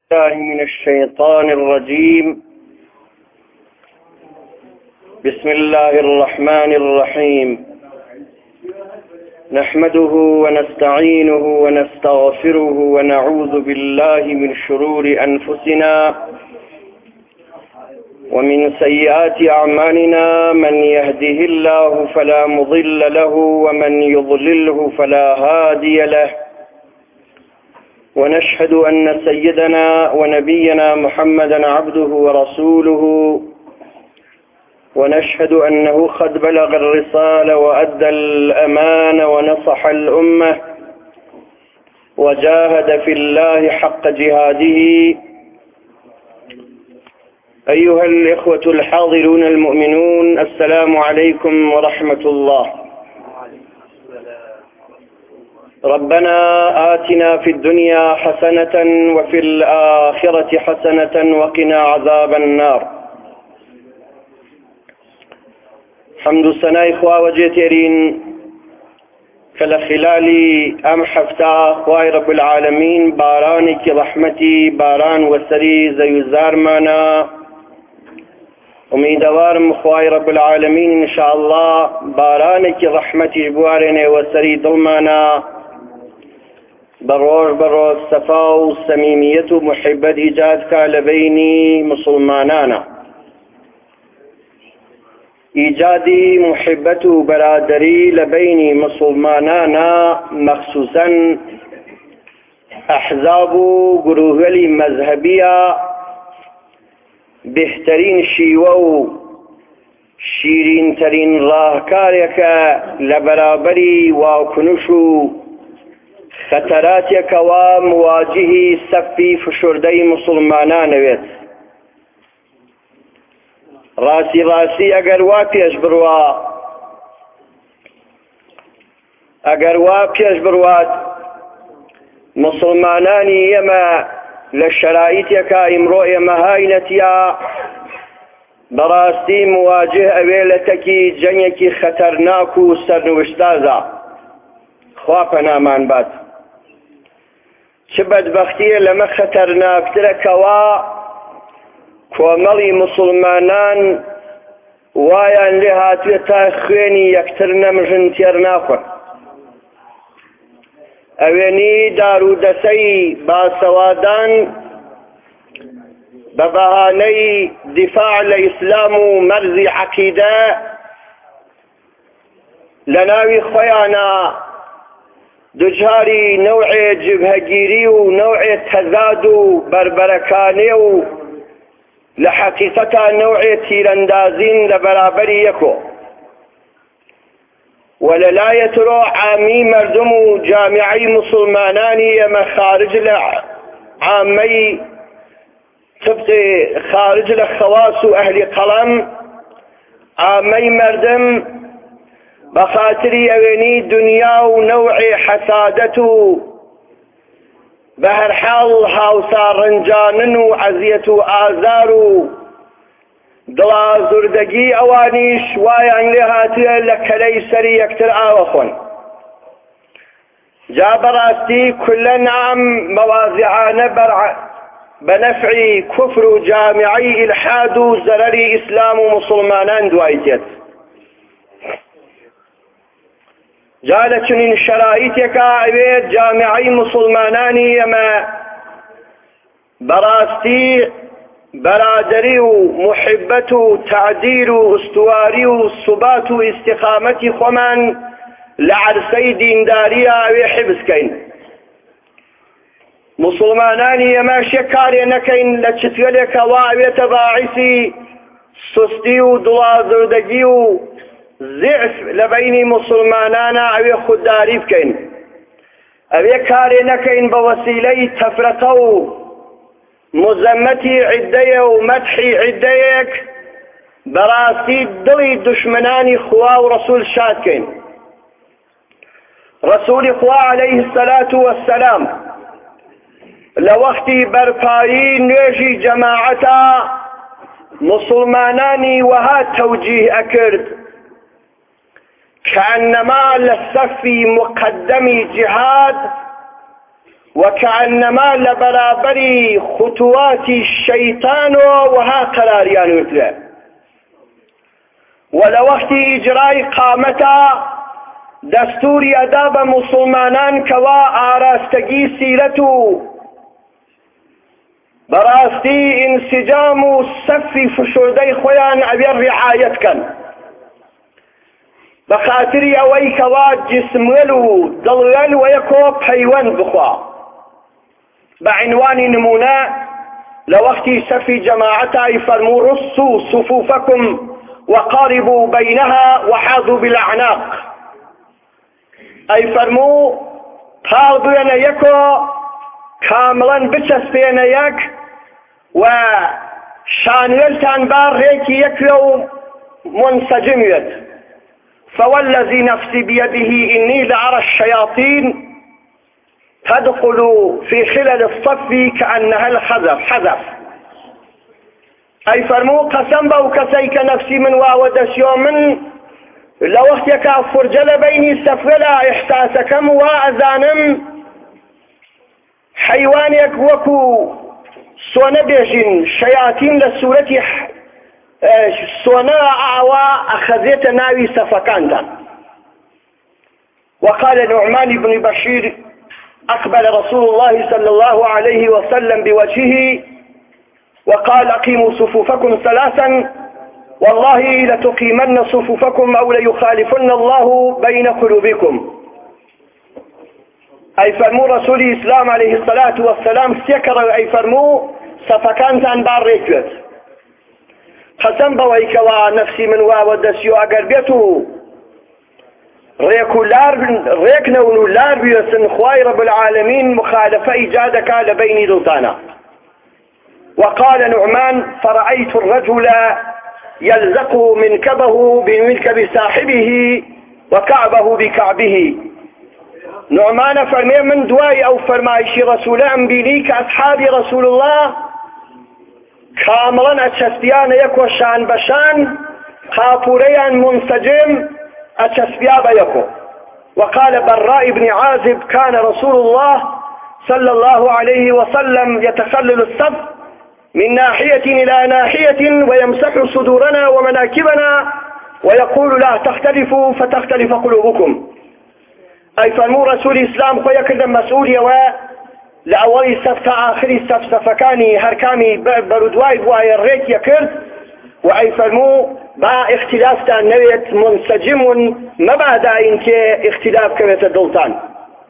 الله من الشيطان الرجيم. بسم الله الرحمن الرحيم. نحمده ونستعينه ونستغفره ونعوذ بالله من شرور أنفسنا ومن سيئات أعمالنا، من يهده الله فلا مضل له ومن يضلله فلا هادي له، ونشهد أن سيدنا ونبينا محمدا عبده ورسوله، ونشهد أنه قد بلغ الرسالة وأدى الأمانة ونصح الأمة وجاهد في الله حق جهاده. أيها الإخوة الحاضرون المؤمنون، السلام عليكم ورحمة الله. ربنا آتنا في الدنيا حسنة وفي الآخرة حسنة وقنا عذاب النار. حمد سناء إخوة وجيترين خلال أم حفتا خواي رب العالمين بارانك رحمتي باران وسري زيزار مانا امیدوارم خواهی رب العالمین ان شاء الله بارانك رحمتي بوارن وسري دلمانا بروج صفا وسميمية محبة إيجاد لبيني مسلمانانا، إيجادي محبة برادري لبيني مسلمانانا، مخصوصا أحزاب گروه مذهبية بهترین شیوه و شیرین ترین راهکارێک لبرابری واکنش و خەتەراتێکەوە مواجهی سەفی فشردەی مسلمانانەوێت. ڕاستی ئەگەر وا پێش بڕوات مسلمانانی ئێمە لە شرائیتێکە ئیمڕۆ ئێمە هاینەتیا بەڕاستی مواجه ئەوێ لە تەکی جەنگێکی خەتەرناک و سەرنوشتازە. خوا پەنامان بات. چ بەدبەختیە لەمە خەتەرناکترەکەوە کۆمەڵی مسلمانان وایان لێ هاتوێت تا خوێنی یەکتر نەمژن تێر ناخۆن. ئەوێنی دارودەسەی باسەوادان بە بەهانەی دیفاع لە ئیسلام و مەرزی عەقیدە لە ناوی خۆیانە دوجاری نەوعێ جبهەگیری و نەوعێ تەزاد و بربەرەکانێ و لە حەقیقەتە نەوعێ تیرەندازین لە بەرابەری یەکۆ. وللایەترۆ عامی مردم و جامعی مسلمانانی ئەمە خارج لە عامەی طبق خارج لە خەواس و ئەهلی قەڵەم عامەی مردم بەخاتری ئەوێنی دنیا و نەوعی حەسادەت و بە هەر حاڵ هاوساڕەنجانن و عەزیەت و ئازار و دڵازوردەگی ئەوانیش وایان لێ هاتووە لە کەلەی سەری یەکتر ئاوە خۆن. جا بەڕاستی کولەن ئەم مەوازیعانە بە نەفعی کوفر و جامعی ئیلحاد و زەرەری ئیسلام و مسلمانان دوای دێت. جا لە چنین شەرائیتێکە ئەوێت جامعی مسلمانانی ئەمە بەڕاستی برادری و محبت و تعدیر و استواری و ثبات و استقامتی خۆمان لە عەرسەی دینداریە ئەوێ حفظکەین. مسلمانانی ئێمە شێک کارێ نەکەین لە چتوێلێکەوە ئەوێتە باعیسی سستی و دڵازوردەگی و ضعف لە بەینی مسلمانانە ئەوێ خودداری بکەین. ئەوێ کارێ نەکەین بە وەسیلەی تەفرەقە و مزەمەتی عیددەیە و مەدحی عیددەیەک بەڕاستی دڵی دشمنانی خوا و ڕەسوول شادکەین. ڕەسوولی خوا عەلەیه السەلات وەسسەلام لە وەختی بەرپایی نوێژی جەماعەتە مسلمانانی وەها تەوجیه ئەکرد كأنما للصف مقدم جهاد وكأنما لبرابري خطوات الشيطان وها قراريان مثله ولوقت إجراء قامتا دستور أداب مسلمانان كوا آراستگی سيرتو براستي انسجام السف فشردي خوان أبير رعاية كان بخاطر أوي كوا جسملو ضلل ويكو حيوان بخوا بعنوان نمونا لوقت سف جماعتا يفرموا رصوا صفوفكم وقاربوا بينها وحاذوا بالأعناق أي فرموا قال بينا يكو كاملا بچس بينا يك وشانيلتان بار ريكي يكلو منسجميت فوالذي نفسي بيده إني لأرى الشياطين تدخل في خلال الصف كأنها الحذف أي فرمو قسم بو كسيك نفسي من واودس يوم لوقت يكا فرجل بيني سفلا إحساسكم وأذانم حيوانك وكو سونا بيجين شياطين لسورة سونا أعوى أخذت ناوي سفكانتا. وقال نعمان بن بشير أقبل رسول الله صلى الله عليه وسلم بوجهه وقال أقيموا صفوفكم ثلاثا والله لتقيمن صفوفكم أو ليخالفن الله بين قلوبكم. أي فرمو رسول الإسلام عليه الصلاة والسلام سيكر أي فرمو سفكانتان باريكوت قسم بويكوا نفسي من واودسيو أقربيتو ريكنا ونولار بيسن خواي رب العالمين مخالفة إيجادك لبيني دلطانا. وقال نعمان فرأيت الرجل يلزق منكبه بمنكب صاحبه وكعبه بكعبه. نعمان فرمي من دواي أو فرمايشي رسول أنبيني كأصحاب رسول الله كاملا أتشسبيان يكو شان بشان قاطوريا منسجم أتشسبيا بيكو. وقال براء بن عازب كان رسول الله صلى الله عليه وسلم يتخلل الصف من ناحية إلى ناحية ويمسح صدورنا ومناكبنا ويقول لا تختلفوا فتختلف قلوبكم. أي فرمو رسول الإسلام خويا كذا مسؤولية لأول سف آخر سف سفكاني هركامي بردواي بواي الريك يكرد وأي فرمو با اختلاف تان نويت منسجم مبادا إنك اختلاف كبيرة الدولتان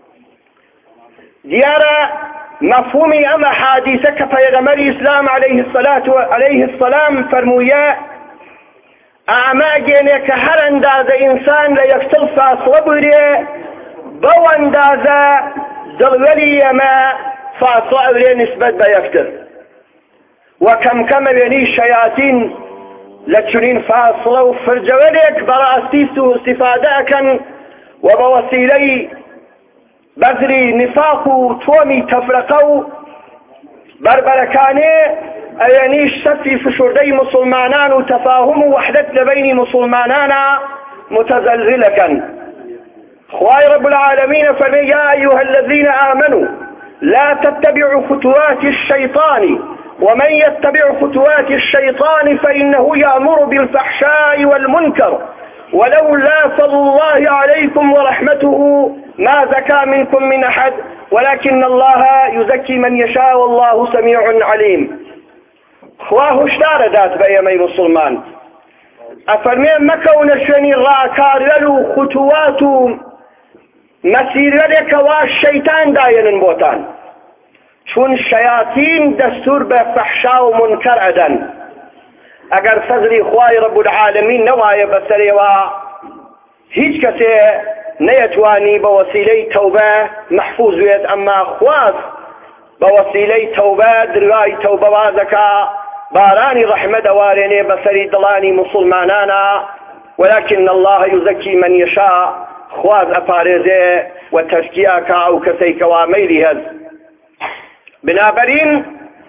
ديارة مفهومي أما حادثة كفيغمر الإسلام عليه السلام فرمويا أعما جينيك هر انداز إنسان ليكتل فاصل بري بو انداز دلولي ما فاصل بري نسبة بيكتر وكم بيني الشياطين لتشنين فاصلة وفرجوليك برأستيسو استفاداكا وبوسيلي بذري نفاق تومي تفرقو بربركاني أيانيش سفي في شردي مسلمانان وتفاهم وحدة لبين مسلمانان متزلزلة. خواي رب العالمين فرمي يا أيها الذين آمنوا لا تتبعوا خطوات الشيطان ومن يتبع خطوات الشيطان فإنه يأمر بالفحشاء والمنكر ولولا فضل الله عليكم ورحمته ما زكى منكم من أحد ولكن الله يزكي من يشاء والله سميع عليم. خواه اشتار ذات بأيامي مسلمان أفرمين مكون شني راكار للو خطوات مسير لك والشيطان داين بوتان چون الشياطين دستور بفحشاء ومنكر عدن اگر فضل خوای رب العالمین نوایە بەسەرێوە هیچ کەسێ نەیەتوانی بە وەسیلەی تەوبە محفوظ بێت ئەمما خواز بە وەسیلەی تەوبە دروای تەوبە وا دەکا بارانی ڕەحمەت ئەوارێنێ بەسەری دڵانی مسلمانانە ولكن الله يزكي من يشاء خواز ئەپارێزێ و تەزکیە کا ئەو کەسەی کەوا مەیلی هەز. بنابراین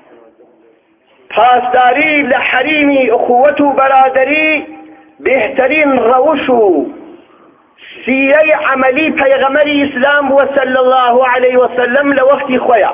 پاسداری لحریمی اخوت و برادری بهترین روش و سيري عملي پیغمبر اسلام وصلى الله عليه وسلم لوقت خويا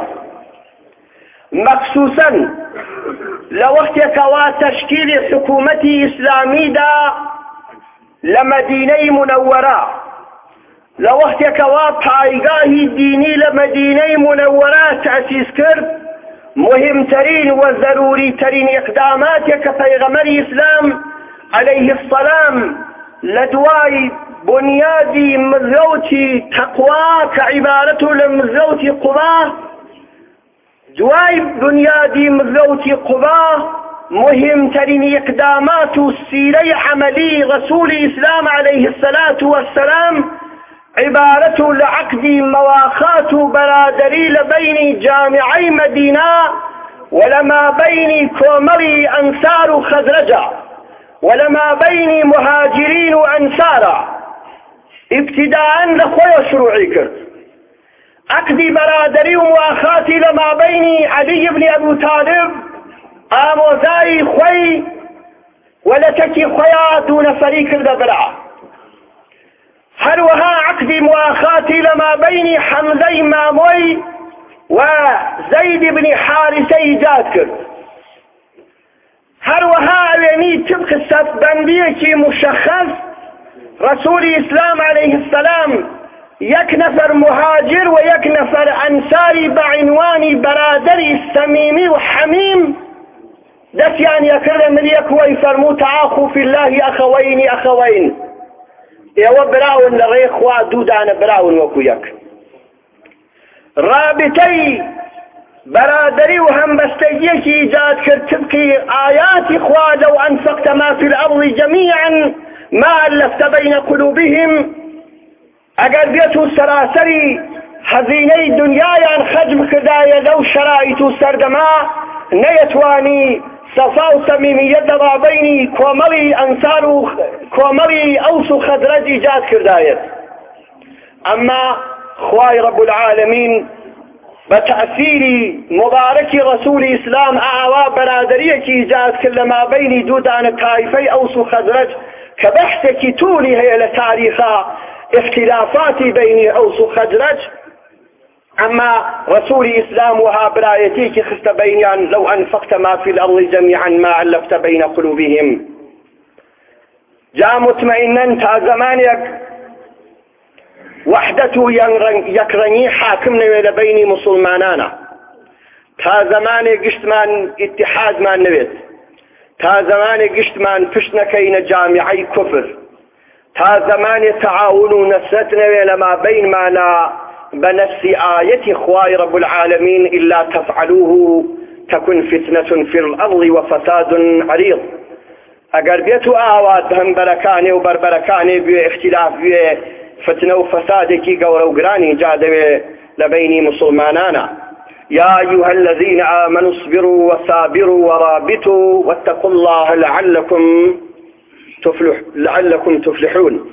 مخصوصا لوقت كوا تشكيل حكومة إسلامي دا لمدينة منورة لوقت كوا پایگاه ديني لمدينة منورة تأسيس كرد مهمترين وضروري ترين اقدامات كبيغمبر اسلام عليه السلام لدواي بنيادي مزوتي تقوى كعبارته لمزوتي قباه دواي بنيادي مزوتي قباه مهمترين اقدامات السيري عملي رسول الاسلام عليه الصلاة والسلام عبارته لعقد مواخات برادري لبين جامعي مدينة ولما بين كومري أنصار خزرجة ولما بين مهاجرين وأنصار ابتداء لخوي شروعي كرت عقد برادري ومواخاتي لما بين علي بن أبو طالب آموزاي خوي ولتكي خويا دون فريق الدبرع هروها عقد مواخاتي لما بين حمزة ماموي وزيد بن حارثة إيجاد كرد هروها أواني تبق السفبندية مشخص رسول الإسلام عليه السلام يك نفر مهاجر ويك نفر أنصاري بعنوان برادري السميمي وحميم دسيان يكرر من يكوي فرمو تعاخوا في الله أخوين يو براون لغيخ وادودان براون وكويك رابطي برادري وهم بستيجيك إيجاد كرتبكي آيات إخوة لو أنفقت ما في الأرض جميعا ما ألفت بين قلوبهم أقل بيتو سراسري حزيني دنيايا خجم كدايا لو شرائتو سردما نيتواني صفا وصميمية ضبابيني كومري أنصار كومري أوس خزرج إيجاد كردايت أما خواي رب العالمين بتأثير مبارك رسول الإسلام أعوى برادرية إيجاد كل ما بيني دودان الطائفي أوس خزرج كبحثك تولي هي لتاريخها اختلافات بين أوس خزرج أما رسول الإسلام وها برايتيك خست بينيان لو أنفقت ما في الأرض جميعا ما ألفت بين قلوبهم جاء مطمئنا تا زمانك وحدته يكرني حاكمنا بين مسلمانانا تا زمانك قشتمان اتحاد ما نبت تا زمانك قشتمان فشنكين جامعي كفر تا زمان تعاون نسرتنا لما بين معنا بنفس آية خواي رب العالمين إلا تفعلوه تكن فتنة في الأرض وفساد عريض أقر بيتو آوات هم بركاني وبربركاني باختلاف فتنة وفسادك قورو قراني جاد لبين مسلمانانا يا أيها الذين آمنوا اصبروا وصابروا ورابطوا واتقوا الله لعلكم تفلحون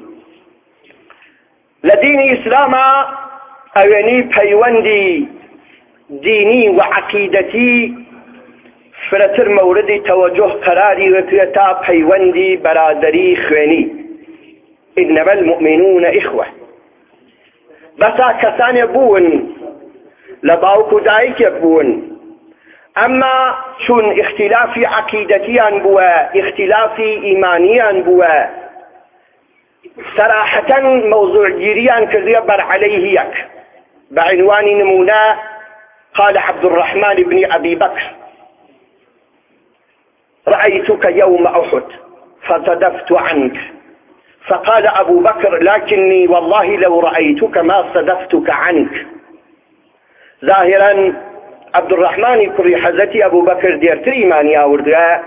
لدين إسلاما أواني بيوندي ديني وعقيدتي فرتر موردي توجه قراري وكيتا بيوندي برادري خواني إنما المؤمنون إخوة بسا كسان يبون لباوكو دايك يبون أما شون اختلافي عقيدتيان بوا اختلافي إيمانيان بوا صراحة موضوع جيريان كذيبر عليه يك بعنوان نمونا قال عبد الرحمن بن أبي بكر رأيتك يوم أحد فصدفت عنك فقال أبو بكر لكني والله لو رأيتك ما صدفتك عنك ظاهرا عبد الرحمن كري حزتي أبو بكر ديرتري ماني أوردها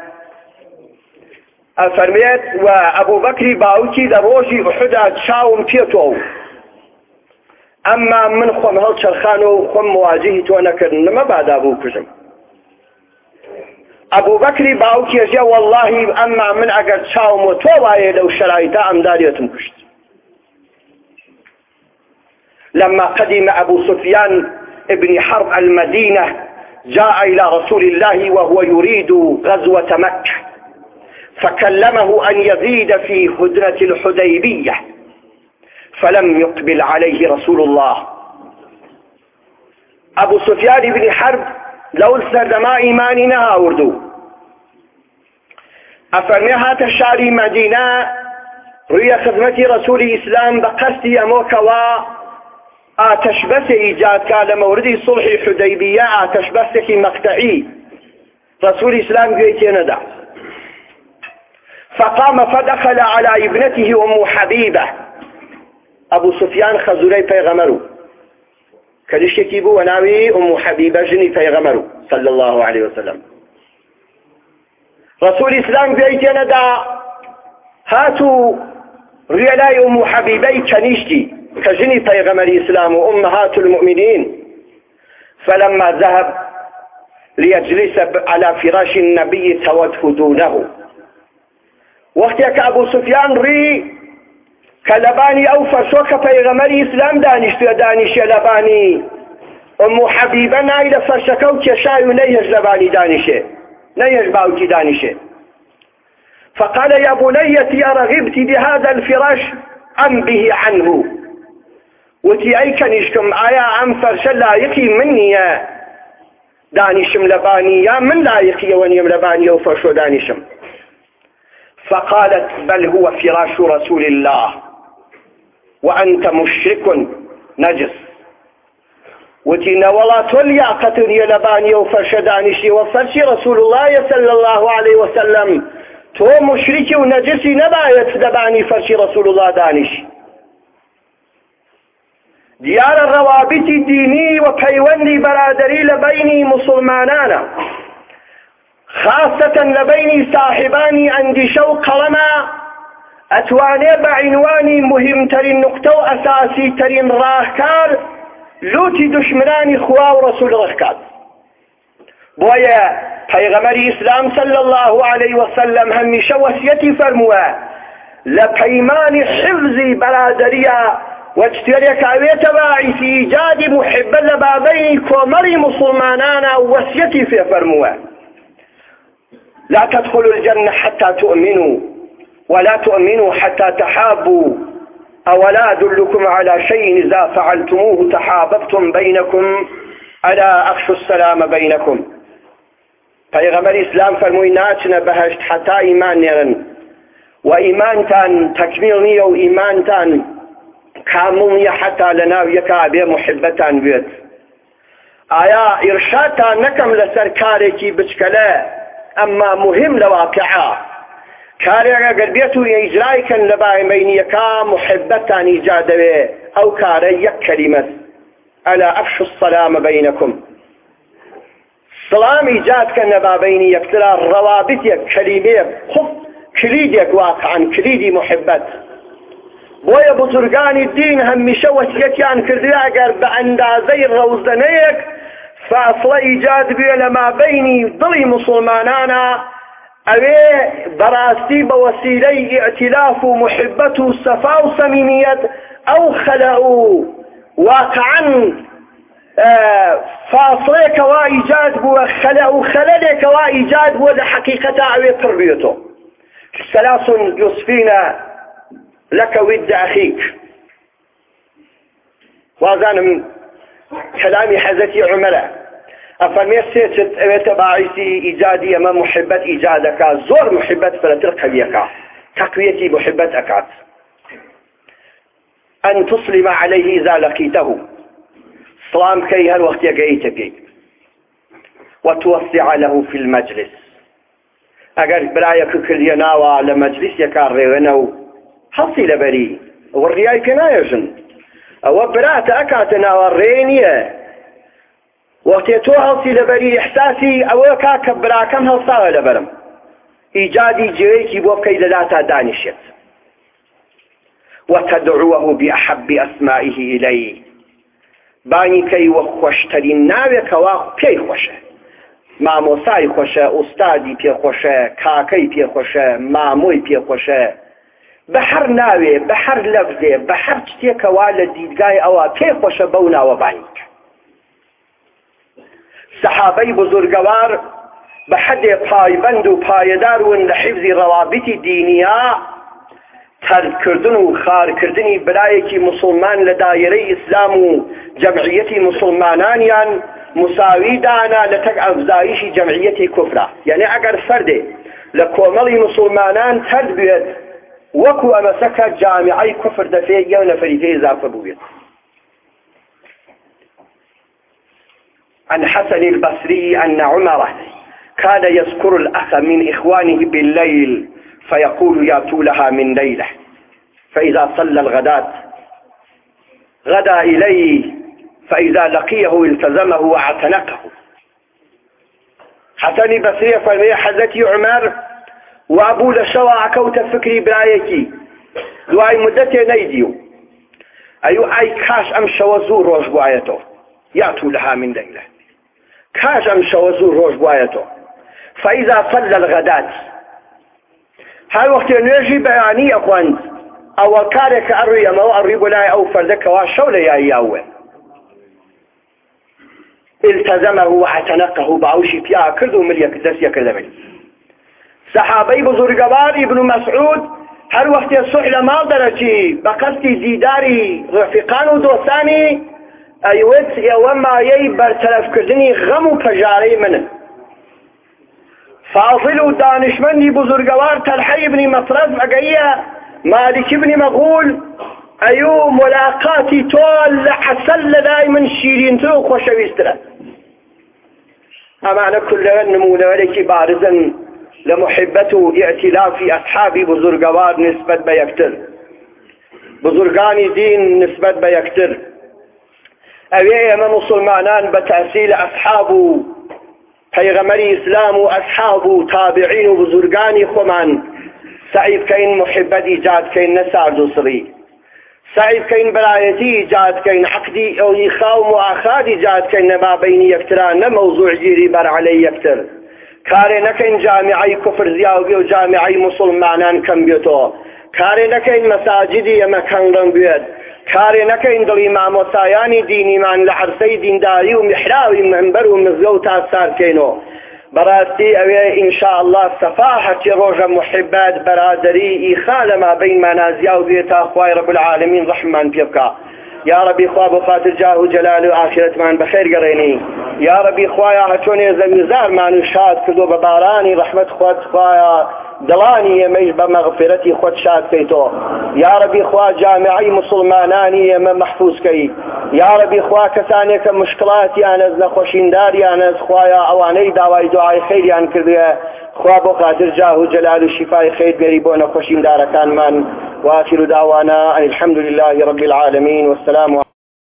أفرميت وأبو بكر باوكي دروجي أحد شاوم تيتو أما من خم هل شرخانو خم مواجهة ونكر ما بعد أبو كجم أبو بكر باوكي يجي والله أما من أقد شاوم وتوضعي لو شرائطا أمدارية كشت لما قدم أبو سفيان ابن حرب المدينة جاء إلى رسول الله وهو يريد غزوة مكة فكلمه أن يزيد في هدنة الحديبية فلم يقبل عليه رسول الله. أبو سفيان بن حرب لو سردما إيماننا وردو أفرميها تشاري مدينة روي خدمة رسول الإسلام بقصد أموكوا آتشبس إيجاد كان مورد صلح حديبية آتشبسك مقطعي رسول الإسلام قيتين دا فقام فدخل على ابنته أم حبيبة. أبو سفيان خزولي پیغمرو كدشتي بو وناوي أم حبيبة جني پیغمرو صلى الله عليه وسلم. رسول الإسلام قيتين دا هاتوا ريالاي أم حبيبي كنيشتي كجني پیغمر الإسلام وأمهات المؤمنين. فلما ذهب ليجلس على فراش النبي توته دونه وقتك أبو سفيان ري كلباني أو فرشوك پیغمر الإسلام دانش لباني أم حبيبة نايل فرشكو كشاي نيهج لباني دانشه نيهج باوتي دانشه. فقال يا بنيتي أرغبت بهذا الفراش أم به عنه وتي أي كنشكم آيا أم فرش لايقي مني يا دانشم لباني يا من لايقي ونيم لباني وفرشو دانشم. فقالت بل هو فراش رسول الله وأنت مشرك نجس وتي نولا توليا قتل لباني وفرش دانشي وفرش رسول الله صلى الله عليه وسلم تو مشرك ونجسي نبايت دباني فرش رسول الله دانش. ديار الروابط الديني وبيوندي برادري لبيني مسلمانانا خاصة لبيني صاحباني عندي شوق لما أتواني بعنواني مهم ترين نقطة وأساسي ترين راهكار لوتي دشمناني خوا ورسول رخكات بويا پیغمبر اسلام صلى الله عليه وسلم هميشه وصيتي فرموا لبيمان حفظي برادريا واجتريك عويت باعي في إيجاد محبا لبابين كومري مسلمانانا وصيتي في فرموا لا تدخلوا الجنة حتى تؤمنوا ولا تؤمنوا حتى تحابوا أولا أدلكم على شيء إذا فعلتموه تحاببتم بينكم ألا أخشوا السلام بينكم. پیغمبر اسلام فرموی ناچنه بهشت حتی ایمان نیرن و ایمانتان تکمیل نیه و ایمانتان کامل نیه حتی لناو یکا بی محبتان بید. آیا ارشادتان نکم لسر کارێکی بچکله اما مهم لواقعا کارێکە گەر بێت و ئیجرایکەن لە بینیەکە محبتان ایجاد دەبێ ئەو کارە یەک کەلیمەت ئەلا ئەفشوا السەلام بینەکم سلام ایجاد کن بابینی یکترا روابط یک کلمه خب کلیدێک واقعا کلیدی محبت. بۆیە بزرگانی دین هەمیشە وەسیەتیان کردووە ئەگەر بە ئەندازەی ڕەوزەنەیەک فاصلە ایجاد بێ لە مابینی دڵی مسلمانانە ئەوێ بەڕاستی بە وەسیلەی ئیعتیلاف و محبەت و سەفا و سەمیمیەت ئەو خەلە و واقعا فاصلێکەوە ئیجاد بووە خەلە و خەلەلێکەوە ئیجاد بووە لە حەقیقەتە ئەوێ پڕ بێتەوە. ثلاث يصفين لك ود أخيك. وازانم كلامي حزتي عملاء أفرمي سيتت أبيت باعثي إيجادي أما محبة إيجادك زور محبة فلا ترقى بيك تقويتي محبة أكاد أن تسلم عليه إذا لقيته سلام كي هل وقت يقيتك وتوسع له في المجلس أقل برايك كل ناوى لمجلس يكاري ونو حصي لبري والرياي كنايجن أو برات أكات ناوى الرينية وقت يتوهل لبري إحساسي أو كاك براكم هل صار لبرم إيجادي جريكي بوكي للاتا دانشت وتدعوه بأحب أسمائه إليه باني كي وخوشتري ناويك وكي خوشه مامۆسای خۆشە ئوستادی پێ خۆشە کاکەی پێ خۆشە مامۆی پێ خۆشە بە هەر ناوێ بە هەر لەفزێ بە هەر شتێکەوە لە دیدگای ئەوە پێ خۆشە بەو ناوە بانیکە. سەحابەی بزرگەوار بە حەدێ پایبەند و پایەدار ون لە حیفزی ڕەوابیتی دینیە ترکردن و خارکردنی برایەکی مسلمان لە دایرەی ئیسلام و جەمعیەتی مسلمانانیان مساوی دانا لە تەک ئەفزایشی جەمعیەتی کوفرە. یعنی ئەگەر فەردێ لە کۆمەڵی مسلمانان تەرد بێت وەکو ئەمەسەکە جامعەی کوفر دەفێت یەو نەفەری پێ ئیزافە بووێت. عن حسن البصري أن عمر كان يذكر الأخ من إخوانه بالليل فيقول يأتوا لها من ليلة، فإذا صلى الغداة غدا إليه، فإذا لقيه التزمه واعتنقه. حسن البصري فرمي حزتي عمر وأبو لشوا كوت فكري برايكي دواي مدتي نيديو أي كاش أمشى وزور روش بوايته يأتوا لها من ليلة، كاش أمشى وزور روش بوايته. فإذا صلى الغداة هاي وقت نجي بياني أخوان أو كارك أروي أما أروي بلاي أو فردك واشول يا ياوه التزمه واعتنقه بعوشي فيها كردو مليك دس يكلمني. صحابي بزرگوار ابن مسعود هر وقت يصح لما درجي بقصد ديداري رفقان ودوستاني أيوت يوما يي برطرف كردني غم و پجاري منه. فاضل و دانشمندی بزرگوار طلحه ابن مطرز مقايا مالك ابن مغول ايو ملاقاتي طول حسل دائما شيرين تو خوشويستره. أمانا كل نموذج ولكي بارزا لمحبته ائتلاف أصحاب بزرگوار نسبة بيكتر بزرگاني دين نسبة بيكتر أوي أما مسلمانان بتأسيل أصحاب پیغمبری اسلام و اصحاب و تابعین و بزرگانی خمان سعی بکەین محبت ایجاد کەین نەسارد و سڕی، سعی بکەین برایەتی ایجاد کەین، عقدی ئەو ئیخا و مؤاخات ایجاد کەین نەما بەینی یەکتران، نە مەوزوع گیری بەر عەلەی یەکتر. کارێ نەکەین جامعەی کوفر زیاو بێ و جامعەی مسلمانان کەم بێتەوە، کارێ نەکەین مەساجدی ئەمە کەنگڵەن بێت، کارێ نەکەین دڵی مامۆسایانی دینیمان لە عەرسەی دینداری و میحراوی منبەر و مزگەوت تا سارکەینەوە. بەڕاستی ئەوێ ئینشاء الله سەفاحەتی ڕۆژە محبەت بەرادەری ئیخا لەما بەینمانە زیاو بێت تا خوای رب العالمین ڕەحممان پێ بکا. یا ربی خوا بۆ خاتر جاه و جەلال و ئاخرەتمان بەخێر گەڕێنی. یا ربی خوایە هەچۆنێ زەویزارمان و شاد کردو بە بارانی ڕەحمەت خۆت، خوایە دڵانی ئێمەش بە مەغفرەتی خۆت شاد کەیتەوە. یا ربی خوا جامعەی مسلمانانی ئێمە مەحفوظ کەی. یا ربی خوا کەسانێک کە مشکڵاتیان ئەز نەخۆشینداریان ئەز خوایە ئەوانەی داوای دوعای خەیریان کردووە خوا بۆ خاتر جاه و جەلال و شیفای خەیر بێری بۆ نەخۆشیندارەکانمان. وآخر دعوانا الحمد لله رب العالمين والسلام